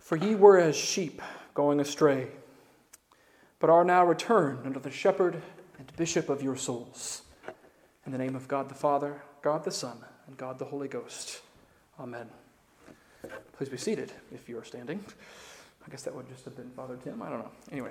For ye were as sheep going astray, but are now returned unto the shepherd and bishop of your souls. In the name of God the Father, God the Son, and God the Holy Ghost. Amen. Please be seated if you are standing. I guess that would just have been Father Tim. I don't know. Anyway.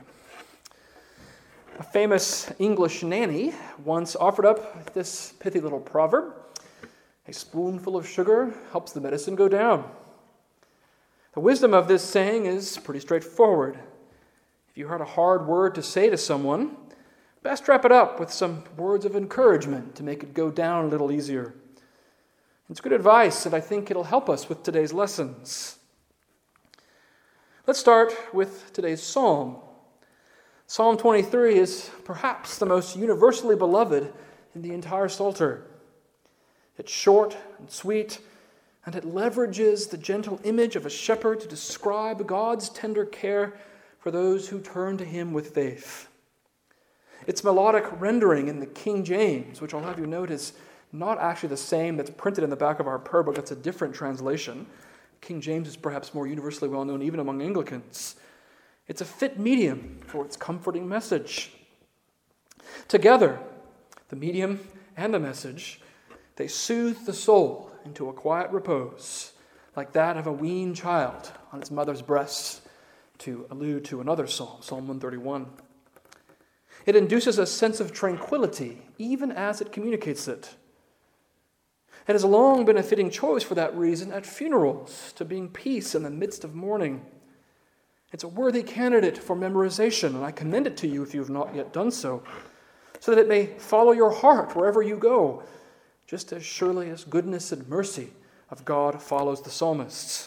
A famous English nanny once offered up this pithy little proverb: a spoonful of sugar helps the medicine go down. The wisdom of this saying is pretty straightforward. If you had a hard word to say to someone, best wrap it up with some words of encouragement to make it go down a little easier. It's good advice, and I think it'll help us with today's lessons. Let's start with today's psalm. Psalm 23 is perhaps the most universally beloved in the entire Psalter. It's short and sweet, and it leverages the gentle image of a shepherd to describe God's tender care for those who turn to him with faith. Its melodic rendering in the King James, which I'll have you note is not actually the same that's printed in the back of our prayer book. That's a different translation. King James is perhaps more universally well known even among Anglicans. It's a fit medium for its comforting message. Together, the medium and the message, they soothe the soul into a quiet repose, like that of a weaned child on its mother's breast, to allude to another psalm, Psalm 131. It induces a sense of tranquility, even as it communicates it. It has long been a fitting choice for that reason at funerals, to bring peace in the midst of mourning. It's a worthy candidate for memorization, and I commend it to you if you have not yet done so that it may follow your heart wherever you go, just as surely as goodness and mercy of God follows the psalmists.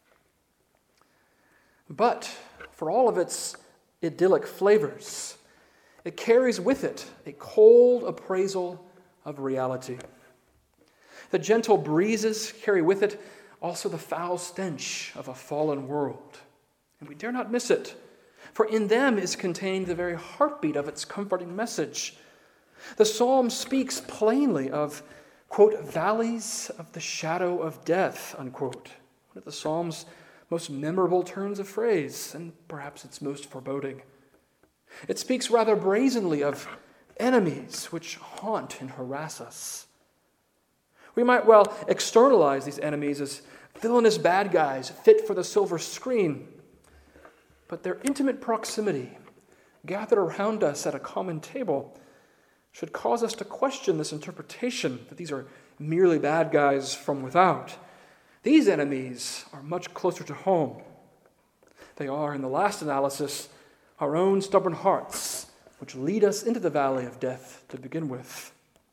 But for all of its idyllic flavors, it carries with it a cold appraisal of reality. The gentle breezes carry with it also the foul stench of a fallen world. And we dare not miss it, for in them is contained the very heartbeat of its comforting message. The psalm speaks plainly of, quote, valleys of the shadow of death, unquote. One of the psalm's most memorable turns of phrase, and perhaps its most foreboding. It speaks rather brazenly of enemies which haunt and harass us. We might well externalize these enemies as villainous bad guys fit for the silver screen. But their intimate proximity, gathered around us at a common table, should cause us to question this interpretation that these are merely bad guys from without. These enemies are much closer to home. They are, in the last analysis, our own stubborn hearts, which lead us into the valley of death to begin with.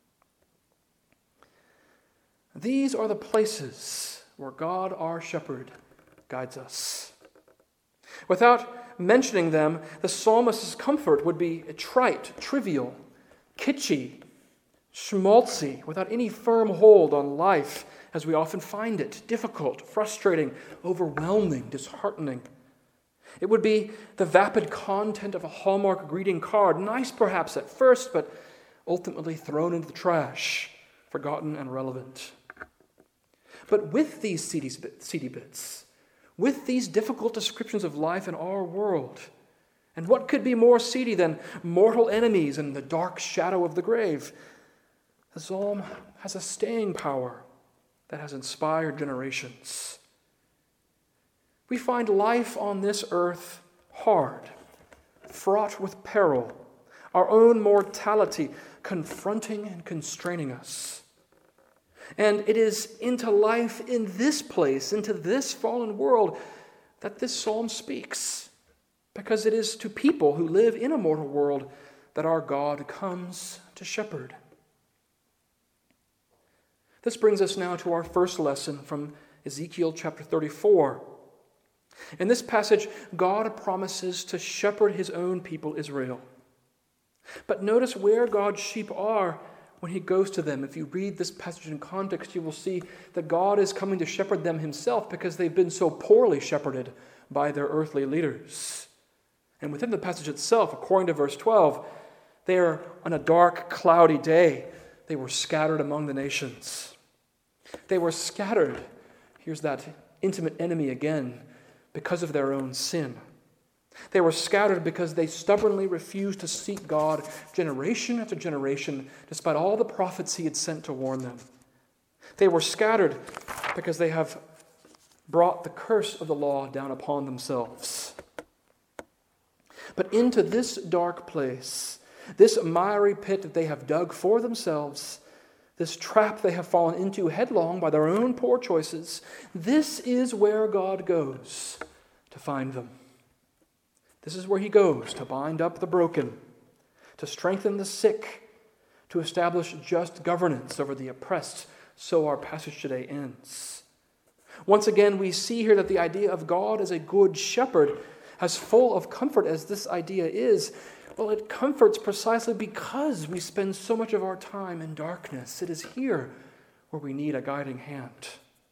These are the places where God, our shepherd, guides us. Without mentioning them, the psalmist's comfort would be trite, trivial, kitschy, schmaltzy, without any firm hold on life as we often find it, difficult, frustrating, overwhelming, disheartening. It would be the vapid content of a Hallmark greeting card, nice perhaps at first, but ultimately thrown into the trash, forgotten and irrelevant. But with these seedy bits, with these difficult descriptions of life in our world, and what could be more seedy than mortal enemies and the dark shadow of the grave? The psalm has a staying power that has inspired generations. We find life on this earth hard, fraught with peril, our own mortality confronting and constraining us. And it is into life in this place, into this fallen world, that this psalm speaks. Because it is to people who live in a mortal world that our God comes to shepherd. This brings us now to our first lesson from Ezekiel chapter 34. In this passage, God promises to shepherd his own people, Israel. But notice where God's sheep are when he goes to them. If you read this passage in context, you will see that God is coming to shepherd them himself because they've been so poorly shepherded by their earthly leaders. And within the passage itself, according to verse 12, they are on a dark, cloudy day. They were scattered among the nations. They were scattered. Here's that intimate enemy again. because of their own sin. They were scattered because they stubbornly refused to seek God generation after generation, despite all the prophets he had sent to warn them. They were scattered because they have brought the curse of the law down upon themselves. But into this dark place, this miry pit that they have dug for themselves, this trap they have fallen into headlong by their own poor choices, this is where God goes to find them. This is where he goes to bind up the broken, to strengthen the sick, to establish just governance over the oppressed. So our passage today ends. Once again, we see here that the idea of God as a good shepherd, as full of comfort as this idea is, well, it comforts precisely because we spend so much of our time in darkness. It is here where we need a guiding hand.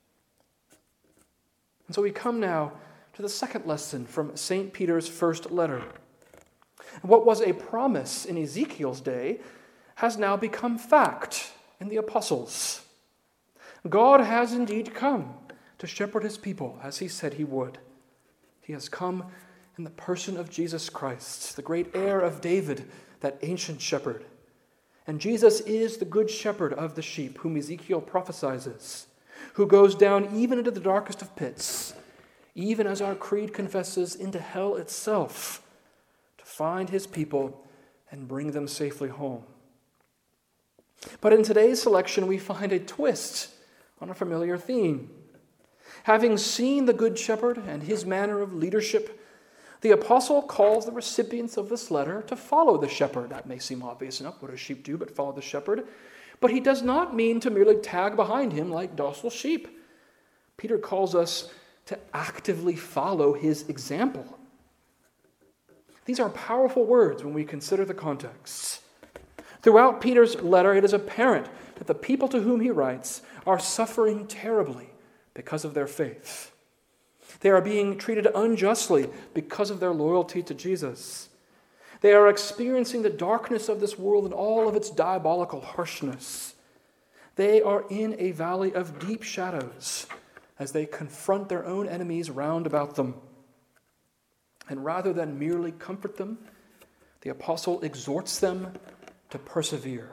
And so we come now to the second lesson from St. Peter's first letter. What was a promise in Ezekiel's day has now become fact in the apostles. God has indeed come to shepherd his people as he said he would. He has come in the person of Jesus Christ, the great heir of David, that ancient shepherd. And Jesus is the good shepherd of the sheep, whom Ezekiel prophesies, who goes down even into the darkest of pits, even as our creed confesses, into hell itself, to find his people and bring them safely home. But in today's selection, we find a twist on a familiar theme. Having seen the Good Shepherd and his manner of leadership, the apostle calls the recipients of this letter to follow the shepherd. That may seem obvious enough. What do sheep do but follow the shepherd? But he does not mean to merely tag behind him like docile sheep. Peter calls us to actively follow his example. These are powerful words when we consider the context. Throughout Peter's letter, it is apparent that the people to whom he writes are suffering terribly because of their faith. They are being treated unjustly because of their loyalty to Jesus. They are experiencing the darkness of this world and all of its diabolical harshness. They are in a valley of deep shadows as they confront their own enemies round about them. And rather than merely comfort them, the apostle exhorts them to persevere.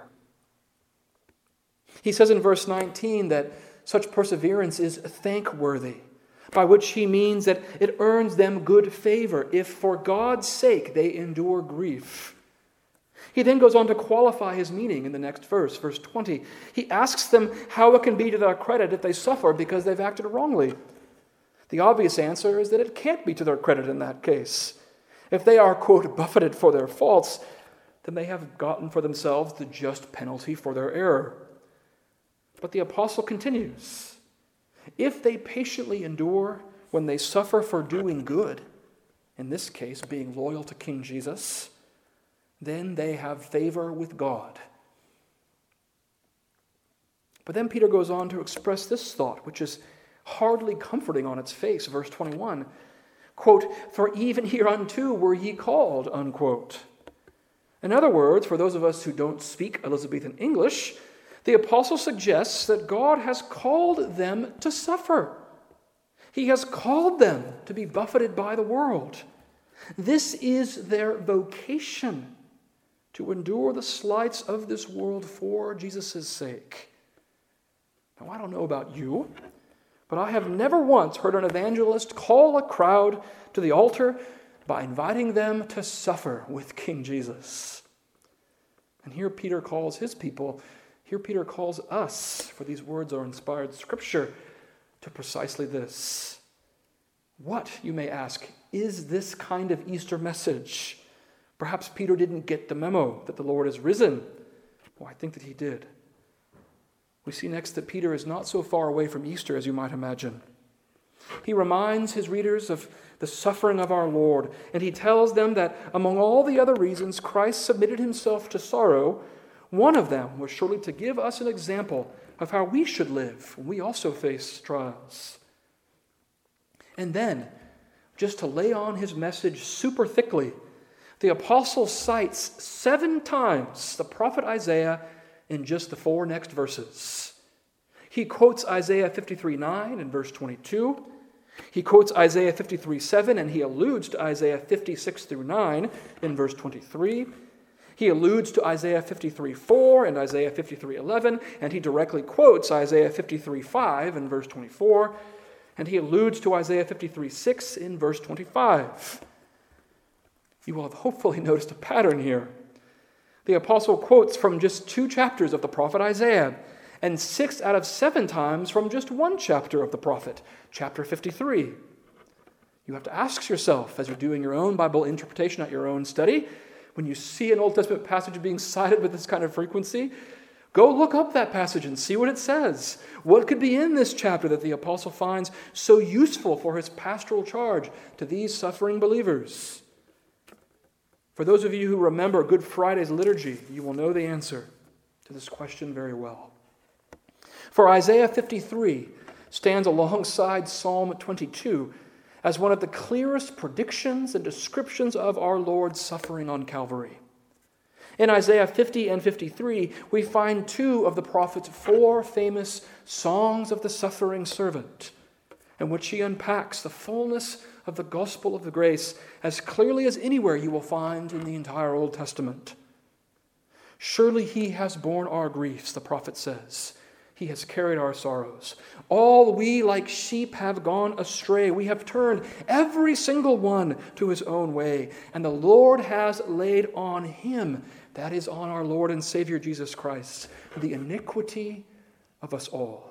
He says in verse 19 that such perseverance is thankworthy, by which he means that it earns them good favor if for God's sake they endure grief. He then goes on to qualify his meaning in the next verse, verse 20. He asks them how it can be to their credit if they suffer because they've acted wrongly. The obvious answer is that it can't be to their credit in that case. If they are, quote, buffeted for their faults, then they have gotten for themselves the just penalty for their error. But the apostle continues, if they patiently endure when they suffer for doing good, in this case being loyal to King Jesus, then they have favor with God. But then Peter goes on to express this thought, which is hardly comforting on its face. Verse 21, quote, for even hereunto were ye called, unquote. In other words, for those of us who don't speak Elizabethan English, the apostle suggests that God has called them to suffer. He has called them to be buffeted by the world. This is their vocation, to endure the slights of this world for Jesus' sake. Now, I don't know about you, but I have never once heard an evangelist call a crowd to the altar by inviting them to suffer with King Jesus. And here Peter calls his people, here Peter calls us, for these words are inspired scripture, to precisely this. What, you may ask, is this kind of Easter message? Perhaps Peter didn't get the memo that the Lord is risen. Well, I think that he did. We see next that Peter is not so far away from Easter as you might imagine. He reminds his readers of the suffering of our Lord, and he tells them that among all the other reasons Christ submitted himself to sorrow, one of them was surely to give us an example of how we should live when we also face trials. And then, just to lay on his message super thickly, the apostle cites 7 times the prophet Isaiah in just the 4 next verses. He quotes Isaiah 53:9 in verse 22. He quotes Isaiah 53:7, and he alludes to Isaiah 56-9 in verse 23. He alludes to Isaiah 53:4 and Isaiah 53:11, and he directly quotes Isaiah 53:5 in verse 24, and he alludes to Isaiah 53:6 in verse 25. You will have hopefully noticed a pattern here. The apostle quotes from just 2 chapters of the prophet Isaiah, and 6 out of 7 times from just 1 chapter of the prophet, chapter 53. You have to ask yourself, as you're doing your own Bible interpretation at your own study, when you see an Old Testament passage being cited with this kind of frequency, go look up that passage and see what it says. What could be in this chapter that the apostle finds so useful for his pastoral charge to these suffering believers? For those of you who remember Good Friday's liturgy, you will know the answer to this question very well. For Isaiah 53 stands alongside Psalm 22 as one of the clearest predictions and descriptions of our Lord's suffering on Calvary. In Isaiah 50 and 53, we find 2 of the prophet's 4 famous songs of the suffering servant, in which he unpacks the fullness of the gospel of the grace as clearly as anywhere you will find in the entire Old Testament. Surely he has borne our griefs, the prophet says. He has carried our sorrows. All we like sheep have gone astray. We have turned every single one to his own way. And the Lord has laid on him, that is on our Lord and Savior Jesus Christ, the iniquity of us all.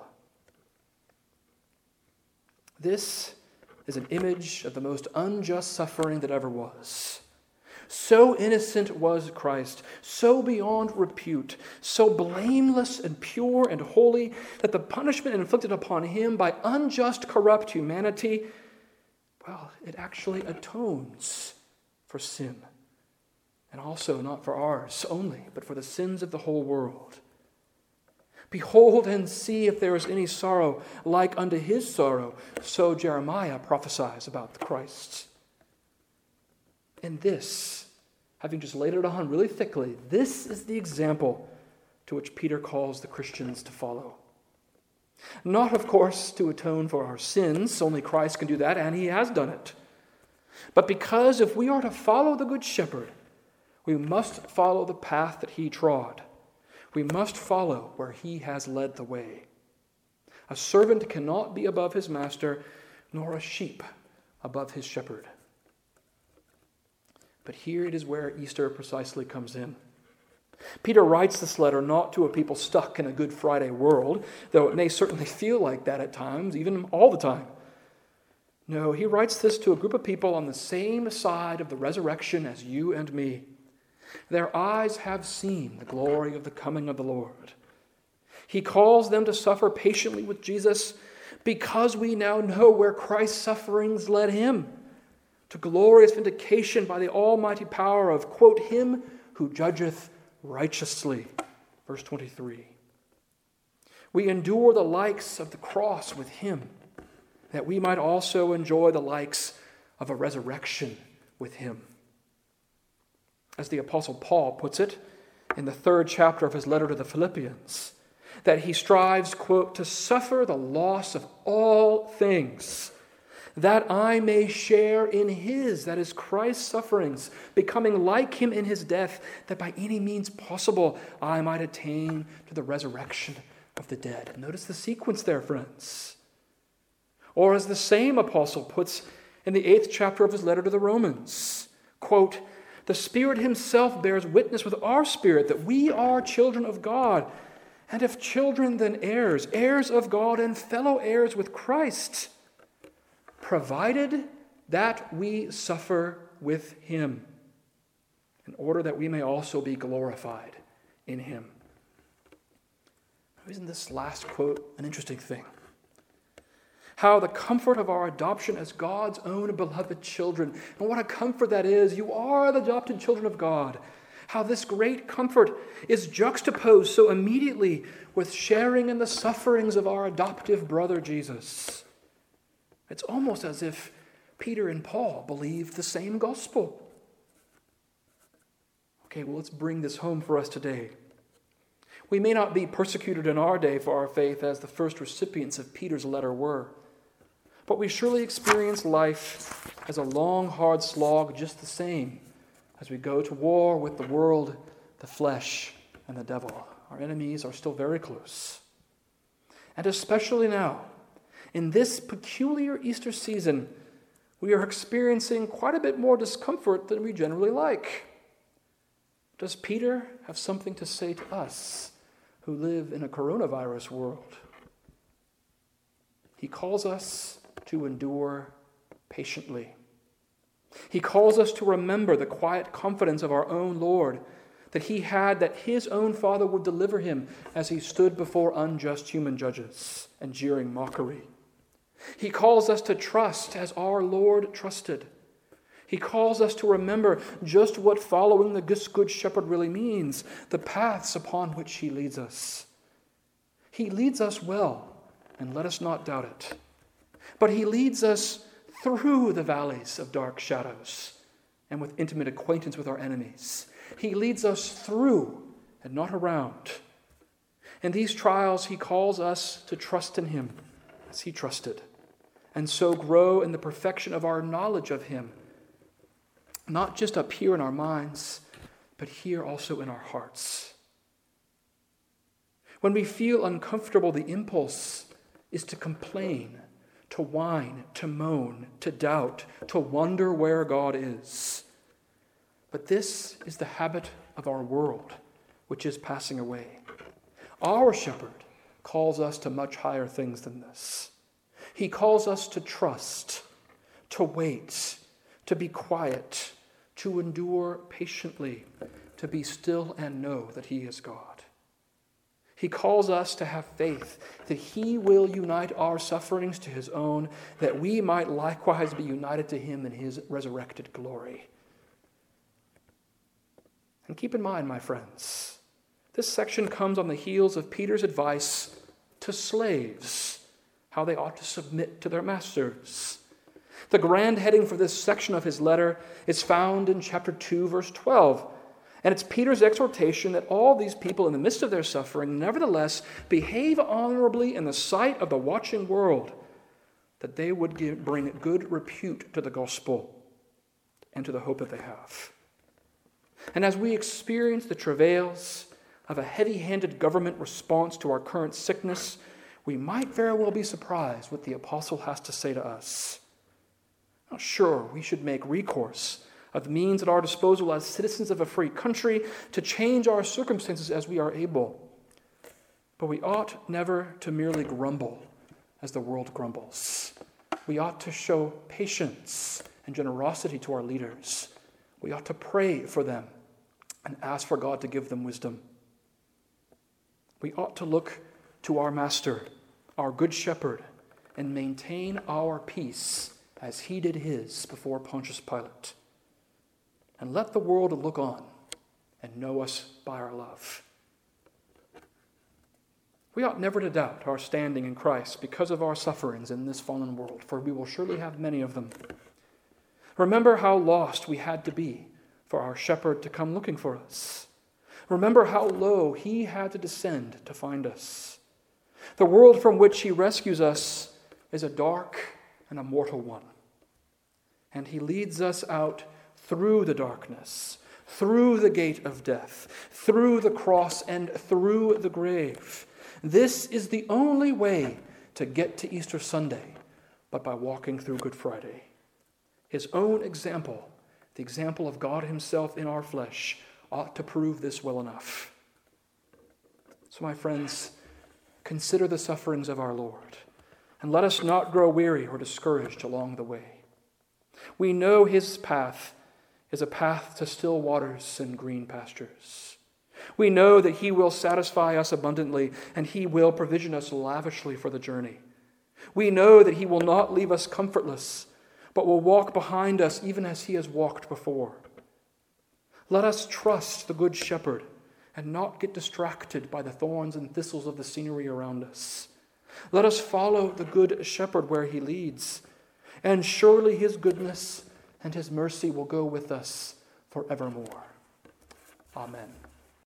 This is an image of the most unjust suffering that ever was. So innocent was Christ, so beyond repute, so blameless and pure and holy, that the punishment inflicted upon him by unjust, corrupt humanity, well, it actually atones for sin. And also not for ours only, but for the sins of the whole world. Behold and see if there is any sorrow like unto his sorrow. So Jeremiah prophesies about the Christ. And this, having just laid it on really thickly, this is the example to which Peter calls the Christians to follow. Not, of course, to atone for our sins. Only Christ can do that, and he has done it. But because if we are to follow the Good Shepherd, we must follow the path that he trod. We must follow where he has led the way. A servant cannot be above his master, nor a sheep above his shepherd. But here it is where Easter precisely comes in. Peter writes this letter not to a people stuck in a Good Friday world, though it may certainly feel like that at times, even all the time. No, he writes this to a group of people on the same side of the resurrection as you and me. Their eyes have seen the glory of the coming of the Lord. He calls them to suffer patiently with Jesus because we now know where Christ's sufferings led him, to glorious vindication by the almighty power of, quote, him who judgeth righteously. Verse 23. We endure the likes of the cross with him, that we might also enjoy the likes of a resurrection with him. As the Apostle Paul puts it in the 3rd chapter of his letter to the Philippians, that he strives, quote, to suffer the loss of all things, that I may share in his, that is Christ's sufferings, becoming like him in his death, that by any means possible I might attain to the resurrection of the dead. Notice the sequence there, friends. Or as the same apostle puts in the 8th chapter of his letter to the Romans, quote, the Spirit himself bears witness with our spirit that we are children of God, and if children, then heirs, heirs of God and fellow heirs with Christ, provided that we suffer with him, in order that we may also be glorified in him. Isn't this last quote an interesting thing? How the comfort of our adoption as God's own beloved children, and what a comfort that is. You are the adopted children of God. How this great comfort is juxtaposed so immediately with sharing in the sufferings of our adoptive brother Jesus. It's almost as if Peter and Paul believed the same gospel. Okay, well, let's bring this home for us today. We may not be persecuted in our day for our faith as the first recipients of Peter's letter were. But we surely experience life as a long, hard slog just the same as we go to war with the world, the flesh, and the devil. Our enemies are still very close. And especially now, in this peculiar Easter season, we are experiencing quite a bit more discomfort than we generally like. Does Peter have something to say to us who live in a coronavirus world? He calls us to endure patiently. He calls us to remember the quiet confidence of our own Lord that he had, that his own Father would deliver him as he stood before unjust human judges and jeering mockery. He calls us to trust as our Lord trusted. He calls us to remember just what following the Good Shepherd really means, the paths upon which he leads us. He leads us well, and let us not doubt it. But he leads us through the valleys of dark shadows and with intimate acquaintance with our enemies. He leads us through and not around. In these trials, he calls us to trust in him as he trusted, and so grow in the perfection of our knowledge of him, not just up here in our minds, but here also in our hearts. When we feel uncomfortable, the impulse is to complain, to whine, to moan, to doubt, to wonder where God is. But this is the habit of our world, which is passing away. Our shepherd calls us to much higher things than this. He calls us to trust, to wait, to be quiet, to endure patiently, to be still and know that he is God. He calls us to have faith that he will unite our sufferings to his own, that we might likewise be united to him in his resurrected glory. And keep in mind, my friends, this section comes on the heels of Peter's advice to slaves, how they ought to submit to their masters. The grand heading for this section of his letter is found in chapter 2, verse 12. And it's Peter's exhortation that all these people, in the midst of their suffering, nevertheless behave honorably in the sight of the watching world, that they would bring good repute to the gospel and to the hope that they have. And as we experience the travails of a heavy-handed government response to our current sickness, we might very well be surprised what the apostle has to say to us. Now, sure, we should make recourse of the means at our disposal as citizens of a free country to change our circumstances as we are able. But we ought never to merely grumble as the world grumbles. We ought to show patience and generosity to our leaders. We ought to pray for them and ask for God to give them wisdom. We ought to look to our Master, our Good Shepherd, and maintain our peace as he did his before Pontius Pilate. And let the world look on and know us by our love. We ought never to doubt our standing in Christ because of our sufferings in this fallen world, for we will surely have many of them. Remember how lost we had to be for our shepherd to come looking for us. Remember how low he had to descend to find us. The world from which he rescues us is a dark and a mortal one. And he leads us out through the darkness, through the gate of death, through the cross, and through the grave. This is the only way to get to Easter Sunday, but by walking through Good Friday. His own example, the example of God himself in our flesh, ought to prove this well enough. So, my friends, consider the sufferings of our Lord, and let us not grow weary or discouraged along the way. We know his path is a path to still waters and green pastures. We know that he will satisfy us abundantly, and he will provision us lavishly for the journey. We know that he will not leave us comfortless, but will walk behind us even as he has walked before. Let us trust the Good Shepherd and not get distracted by the thorns and thistles of the scenery around us. Let us follow the Good Shepherd where he leads, and surely his goodness and his mercy will go with us forevermore. Amen.